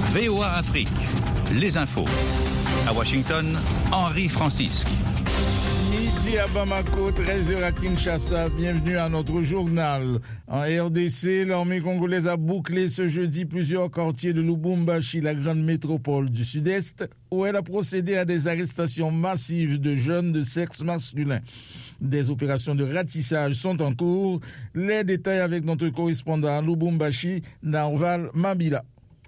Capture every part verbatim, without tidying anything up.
V O A Afrique, les infos. À Washington, Henri Francisque. Midi à Bamako, treize heures à Kinshasa. Bienvenue à notre journal. En R D C, l'armée congolaise a bouclé ce jeudi plusieurs quartiers de Lubumbashi, la grande métropole du Sud-Est, où elle a procédé à des arrestations massives de jeunes de sexe masculin. Des opérations de ratissage sont en cours. Les détails avec notre correspondant à Lubumbashi, Narval Mabila.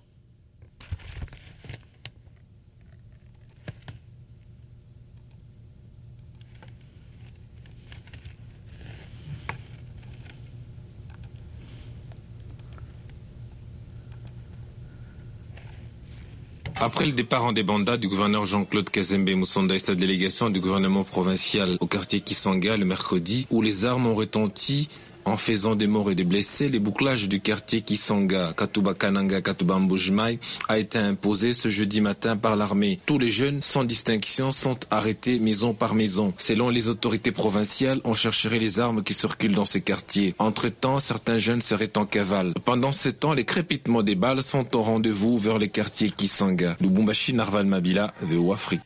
Après le départ en débandade du gouverneur Jean-Claude Kazembe Musonda et sa délégation du gouvernement provincial au quartier Kisanga le mercredi, où les armes ont retenti en faisant des morts et des blessés, les bouclages du quartier Kisanga, Katuba Kananga, Katuba Mbujimai a été imposé ce jeudi matin par l'armée. Tous les jeunes, sans distinction, sont arrêtés maison par maison. Selon les autorités provinciales, on chercherait les armes qui circulent dans ces quartiers. Entre-temps, certains jeunes seraient en cavale. Pendant ce temps, les crépitements des balles sont au rendez-vous vers les quartiers Kisanga. Lubumbashi, Narval Mabila, V O A Afrique.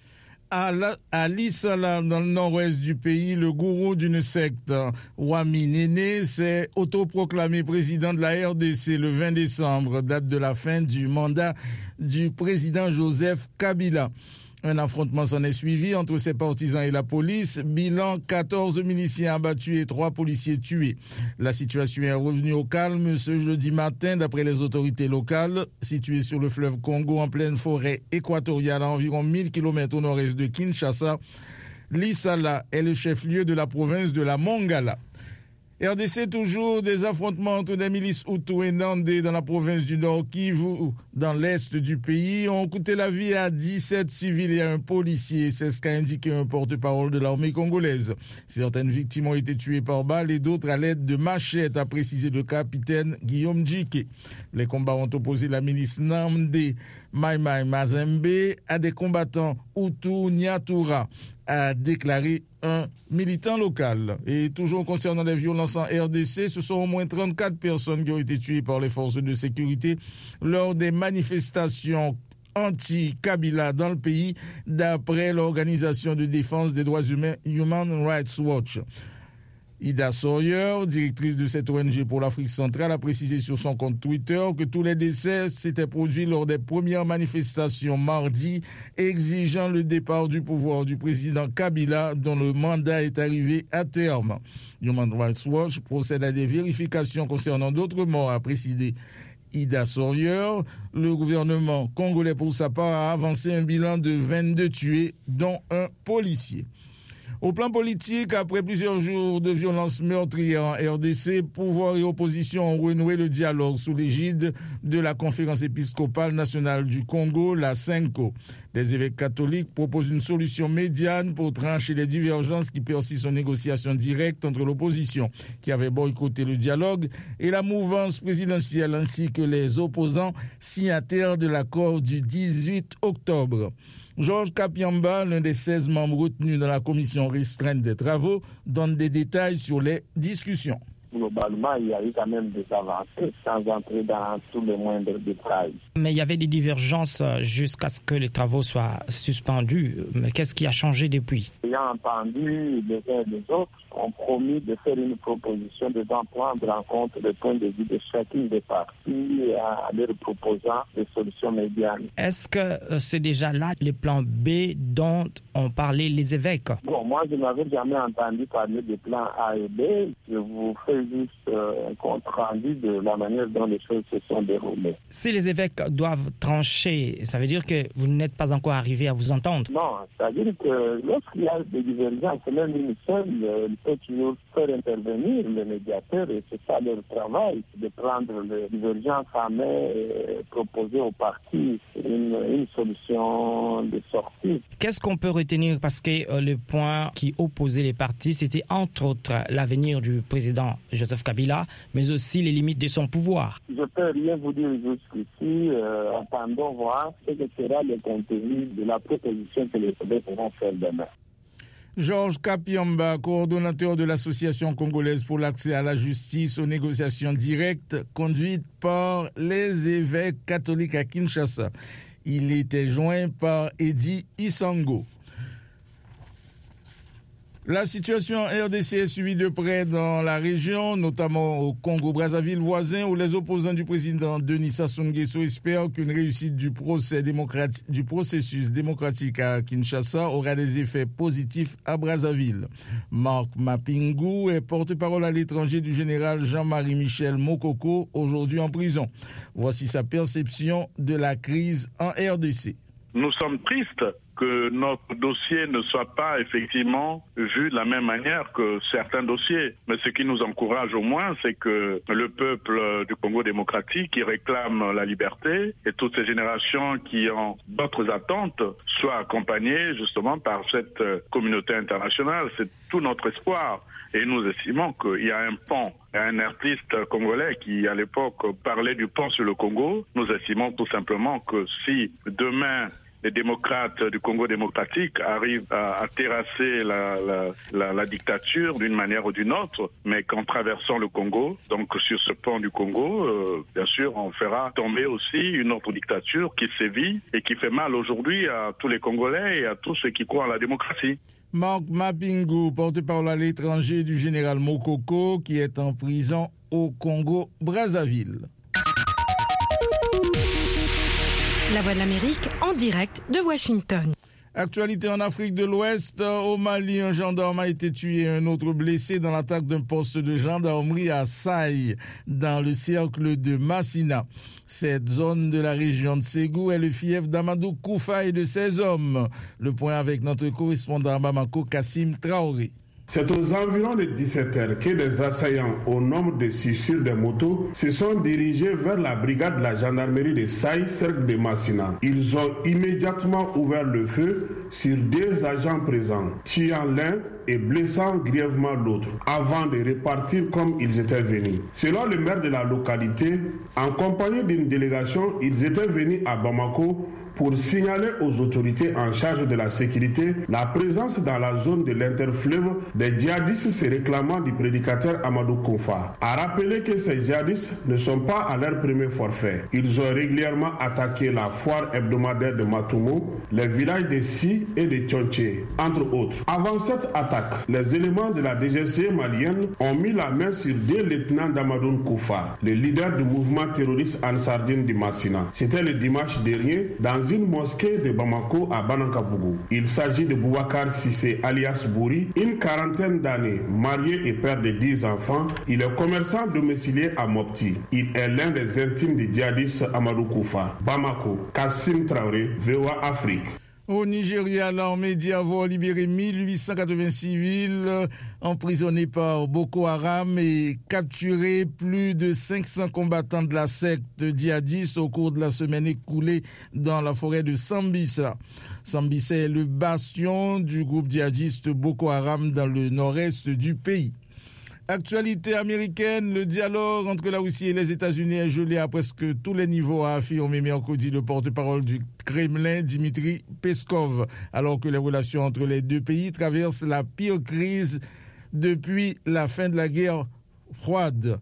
À Lissala, dans le nord-ouest du pays, le gourou d'une secte, Wami Nene, s'est autoproclamé président de la R D C le vingt décembre, date de la fin du mandat du président Joseph Kabila. Un affrontement s'en est suivi entre ses partisans et la police. Bilan, quatorze miliciens abattus et trois policiers tués. La situation est revenue au calme ce jeudi matin d'après les autorités locales. Située sur le fleuve Congo en pleine forêt équatoriale à environ mille kilomètres au nord-est de Kinshasa, Lissala est le chef-lieu de la province de la Mongala. R D C, toujours des affrontements entre des milices Hutu et Nandé dans la province du Nord Kivu, dans l'est du pays, ont coûté la vie à dix-sept civils et à un policier. C'est ce qu'a indiqué un porte-parole de l'armée congolaise. Certaines victimes ont été tuées par balles et d'autres à l'aide de machettes, a précisé le capitaine Guillaume Djike. Les combats ont opposé la milice Nandé Maïmaï Mazembe à des combattants Hutu Nyatura, a déclaré un militant local. Et toujours concernant les violences en R D C, ce sont au moins trente-quatre personnes qui ont été tuées par les forces de sécurité lors des manifestations anti-Kabila dans le pays, d'après l'organisation de défense des droits humains Human Rights Watch. Ida Sawyer, directrice de cette O N G pour l'Afrique centrale, a précisé sur son compte Twitter que tous les décès s'étaient produits lors des premières manifestations mardi, exigeant le départ du pouvoir du président Kabila, dont le mandat est arrivé à terme. Human Rights Watch procède à des vérifications concernant d'autres morts, a précisé Ida Sawyer. Le gouvernement congolais, pour sa part, a avancé un bilan de vingt-deux tués, dont un policier. Au plan politique, après plusieurs jours de violences meurtrières en R D C, pouvoir et opposition ont renoué le dialogue sous l'égide de la Conférence épiscopale nationale du Congo, la CENCO. Les évêques catholiques proposent une solution médiane pour trancher les divergences qui persistent en négociation directe entre l'opposition, qui avait boycotté le dialogue, et la mouvance présidentielle, ainsi que les opposants signataires de l'accord du dix-huit octobre. Georges Kapiamba, l'un des seize membres retenus dans la commission restreinte des travaux, donne des détails sur les discussions. Globalement, il y a eu quand même des avancées sans entrer dans tous les moindres détails. Mais il y avait des divergences jusqu'à ce que les travaux soient suspendus. Mais qu'est-ce qui a changé depuis ? Ayant entendu les uns et les autres, ont promis de faire une proposition devant prendre en compte le point de vue de chacune des parties en leur proposant des solutions médianes. Est-ce que c'est déjà là le plan B dont ont parlé les évêques ? Bon, moi, je n'avais jamais entendu parler de plan A et B. Je vous fais juste euh, un compte rendu de la manière dont les choses se sont déroulées. Si les évêques doivent trancher, ça veut dire que vous n'êtes pas encore arrivé à vous entendre ? Non, c'est-à-dire que lorsqu'il y a des divergences, même une seule, euh, il peut toujours faire intervenir le médiateur et c'est ça leur travail, de prendre les divergences en main et proposer aux partis une, une solution de sortie. Qu'est-ce qu'on peut retenir, parce que euh, le point qui opposait les partis, c'était entre autres l'avenir du président Joseph Kabila, mais aussi les limites de son pouvoir. Je ne peux rien vous dire jusqu'ici. Euh, attendons voir ce que sera le contenu de la proposition que les évêques vont faire demain. Georges Kapiamba, coordonnateur de l'Association congolaise pour l'accès à la justice aux négociations directes conduites par les évêques catholiques à Kinshasa. Il était joint par Eddy Isango. La situation en R D C est suivie de près dans la région, notamment au Congo-Brazzaville voisin, où les opposants du président Denis Sassou Nguesso espèrent qu'une réussite du, procès démocratique, du processus démocratique à Kinshasa aura des effets positifs à Brazzaville. Marc Mapingu est porte-parole à l'étranger du général Jean-Marie Michel Mokoko, aujourd'hui en prison. Voici sa perception de la crise en R D C. Nous sommes tristes que notre dossier ne soit pas effectivement vu de la même manière que certains dossiers. Mais ce qui nous encourage au moins, c'est que le peuple du Congo démocratique qui réclame la liberté et toutes ces générations qui ont d'autres attentes soient accompagnées justement par cette communauté internationale. C'est tout notre espoir. Et nous estimons qu'il y a un pont, un artiste congolais qui à l'époque parlait du pont sur le Congo. Nous estimons tout simplement que si demain les démocrates du Congo démocratique arrivent à, à terrasser la, la, la, la dictature d'une manière ou d'une autre, mais qu'en traversant le Congo, donc sur ce pont du Congo, euh, bien sûr, on fera tomber aussi une autre dictature qui sévit et qui fait mal aujourd'hui à tous les Congolais et à tous ceux qui croient en la démocratie. Marc Mapingu, porte-parole à l'étranger du général Mokoko, qui est en prison au Congo-Brazzaville. La Voix de l'Amérique en direct de Washington. Actualité en Afrique de l'Ouest. Au Mali, un gendarme a été tué et un autre blessé dans l'attaque d'un poste de gendarmerie à Saï, dans le cercle de Massina. Cette zone de la région de Ségou est le fief d'Amadou Koufa et de ses hommes. Le point avec notre correspondant à Bamako, Kassim Traoré. C'est aux environs de dix-sept heures que des assaillants au nombre de six sur des motos se sont dirigés vers la brigade de la gendarmerie de Saï, cercle de Massina. Ils ont immédiatement ouvert le feu sur deux agents présents, tuant l'un et blessant grièvement l'autre, avant de repartir comme ils étaient venus. Selon le maire de la localité, en compagnie d'une délégation, ils étaient venus à Bamako pour signaler aux autorités en charge de la sécurité la présence dans la zone de l'interfleuve des djihadistes se réclamant du prédicateur Amadou Koufa. A rappeler que ces djihadistes ne sont pas à leur premier forfait. Ils ont régulièrement attaqué la foire hebdomadaire de Matoumo, les villages de Si et de Tchonché, entre autres. Avant cette attaque, les éléments de la D G C malienne ont mis la main sur deux lieutenants d'Amadou Koufa, le leader du mouvement terroriste Ansardine du Massina. C'était le dimanche dernier dans une mosquée de Bamako à Banankabougou. Il s'agit de Boubacar Sissé alias Bouri, une quarantaine d'années, marié et père de dix enfants. Il est commerçant domicilié à Mopti. Il est l'un des intimes du djihadiste Amadou Koufa. Bamako, Kassim Traoré, V O A Afrique. Au Nigeria, l'armée dit avoir libéré mille huit cent quatre-vingts civils emprisonnés par Boko Haram et capturé plus de cinq cents combattants de la secte djihadiste au cours de la semaine écoulée dans la forêt de Sambisa. Sambisa est le bastion du groupe djihadiste Boko Haram dans le nord-est du pays. Actualité américaine, le dialogue entre la Russie et les États-Unis est gelé à presque tous les niveaux, a affirmé mercredi le porte-parole du Kremlin, Dmitri Peskov, alors que les relations entre les deux pays traversent la pire crise depuis la fin de la guerre froide.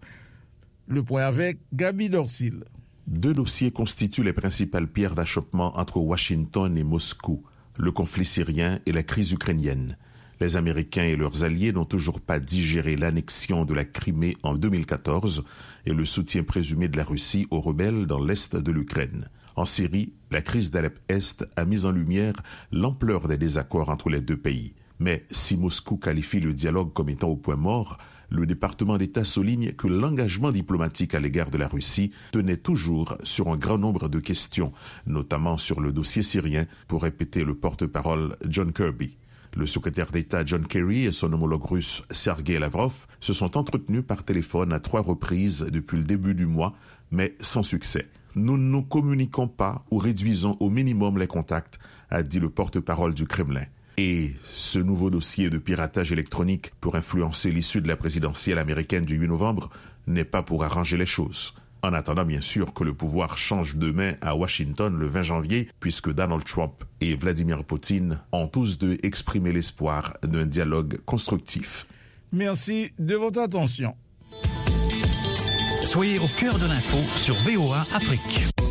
Le point avec Gabi Dorsil. Deux dossiers constituent les principales pierres d'achoppement entre Washington et Moscou, le conflit syrien et la crise ukrainienne. Les Américains et leurs alliés n'ont toujours pas digéré l'annexion de la Crimée en deux mille quatorze et le soutien présumé de la Russie aux rebelles dans l'est de l'Ukraine. En Syrie, la crise d'Alep-Est a mis en lumière l'ampleur des désaccords entre les deux pays. Mais si Moscou qualifie le dialogue comme étant au point mort, le département d'État souligne que l'engagement diplomatique à l'égard de la Russie tenait toujours sur un grand nombre de questions, notamment sur le dossier syrien, pour répéter le porte-parole John Kirby. Le secrétaire d'État John Kerry et son homologue russe Sergei Lavrov se sont entretenus par téléphone à trois reprises depuis le début du mois, mais sans succès. Nous ne nous communiquons pas ou réduisons au minimum les contacts, a dit le porte-parole du Kremlin. Et ce nouveau dossier de piratage électronique pour influencer l'issue de la présidentielle américaine du huit novembre n'est pas pour arranger les choses. En attendant bien sûr que le pouvoir change de main à Washington le vingt janvier, puisque Donald Trump et Vladimir Poutine ont tous deux exprimé l'espoir d'un dialogue constructif. Merci de votre attention. Soyez au cœur de l'info sur V O A Afrique.